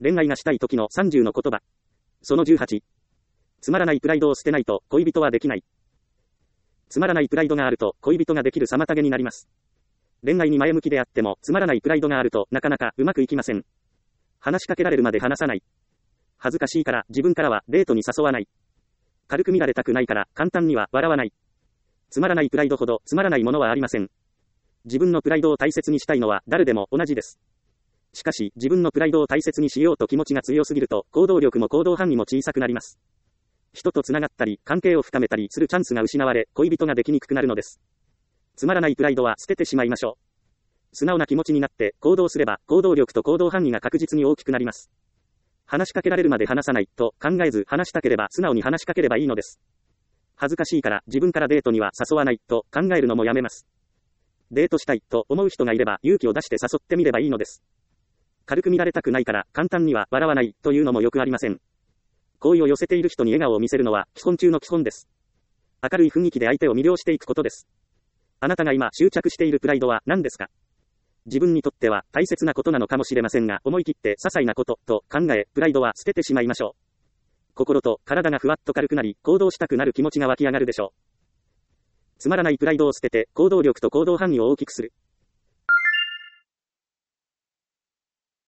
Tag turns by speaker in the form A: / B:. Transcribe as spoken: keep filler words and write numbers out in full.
A: 恋愛がしたい時のさんじゅうの言葉。そのじゅうはち。つまらないプライドを捨てないと恋人はできない。つまらないプライドがあると恋人ができる妨げになります。恋愛に前向きであってもつまらないプライドがあるとなかなかうまくいきません。話しかけられるまで話さない。恥ずかしいから自分からはデートに誘わない。軽く見られたくないから簡単には笑わない。つまらないプライドほどつまらないものはありません。自分のプライドを大切にしたいのは誰でも同じです。しかし自分のプライドを大切にしようと気持ちが強すぎると行動力も行動範囲も小さくなります。人とつながったり関係を深めたりするチャンスが失われ恋人ができにくくなるのです。つまらないプライドは捨ててしまいましょう。素直な気持ちになって行動すれば行動力と行動範囲が確実に大きくなります。話しかけられるまで話さないと考えず話したければ素直に話しかければいいのです。恥ずかしいから自分からデートには誘わないと考えるのもやめます。デートしたいと思う人がいれば勇気を出して誘ってみればいいのです。軽く見られたくないから簡単には笑わないというのもよくありません。好意を寄せている人に笑顔を見せるのは基本中の基本です。明るい雰囲気で相手を魅了していくことです。あなたが今執着しているプライドは何ですか？自分にとっては大切なことなのかもしれませんが、思い切って些細なことと考え、プライドは捨ててしまいましょう。心と体がふわっと軽くなり、行動したくなる気持ちが湧き上がるでしょう。つまらないプライドを捨てて、行動力と行動範囲を大きくする。